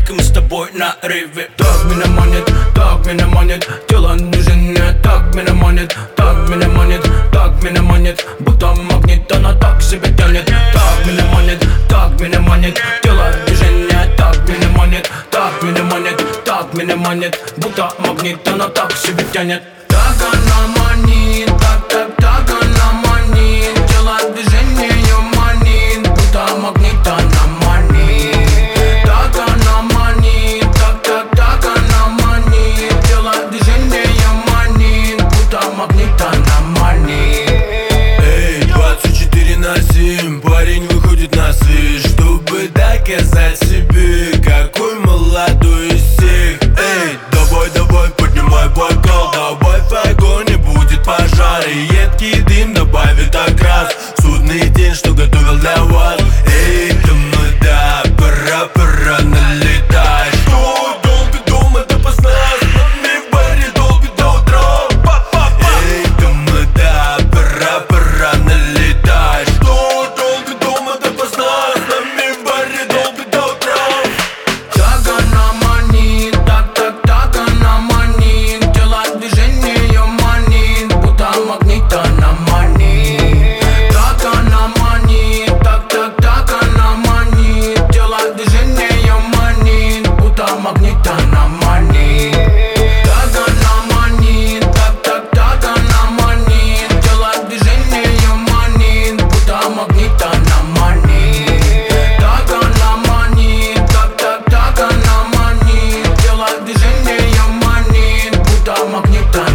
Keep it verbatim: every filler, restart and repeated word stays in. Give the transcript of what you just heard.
и мы с тобой на рыве. Так меня манит, так меня манит, тело движение, так меня манит, так меня манит, так меня манит, будто магнит, она так себя тянет. Так меня манит, так меня манит, тело движение, так меня манит, так меня манит, так меня манит, будто магнит, она так себя тянет. Так она манит, так, так, так она манит, тело движение манит, будто магнит, она манит. Так она манит, так, так, так она манит, тело движение манит, будто магнит, она манит. Эй, двадцать четыре на семь, парень выходит на свет, чтобы доказать себе, какой молодой из всех. Эй, давай, давай, поднимай бокал, давай в огонь, будет пожар, и едкий дым добавит окрас в судный день, что готовил для вас. Эй, тамада, пора, пора, налетай. Что долго дома допоздна, с нами в баре долго до утра. Эй, тамада, пора, пора, налетай. Что долго дома допоздна, с нами в баре долго до утра. Так она манит, так, так, так она манит, тело движение манит, будто магнит, она манит. Так она манит, так, так, так она манит, тело движение манит, будто магнит, она манит. Так она манит, так, так, так она манит, тело движение манит, будто магнит, она манит. Так она манит, так, так, так она манит, тело движение манит, будто магнит.